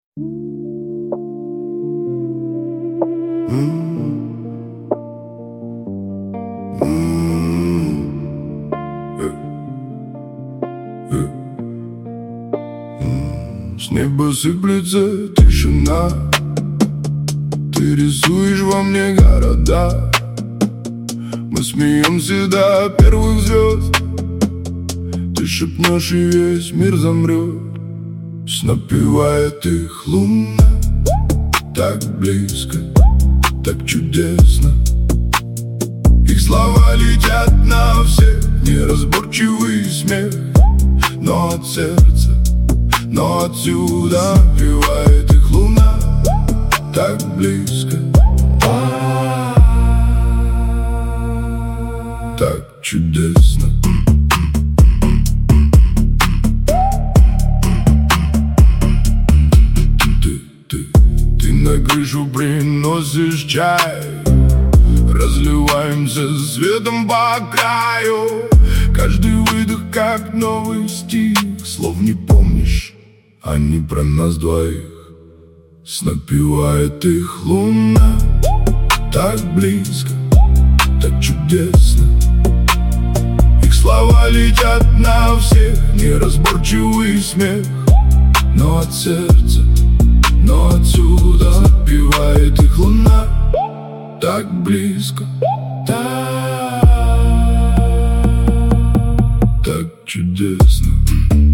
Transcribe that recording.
С неба сыплется тишина. Ты рисуешь во мне города. Мы смеемся до первых звезд. Ты шепнешь, и весь мир замрет. Напевает их луна. Так близко, так чудесно. Их слова летят на всех, неразборчивый смех. Но от сердца, но отсюда напевает их луна. Так близко, так чудесно. Ты на крышу приносишь чай. Разливаемся светом по краю. Каждый выдох как новый стих. Слов не помнишь, они про нас двоих. Напевает их луна. Так близко, так чудесно. Их слова летят на всех, неразборчивый смех. Но от сердца, но отсюда напевает их луна. Так близко, так чудесно.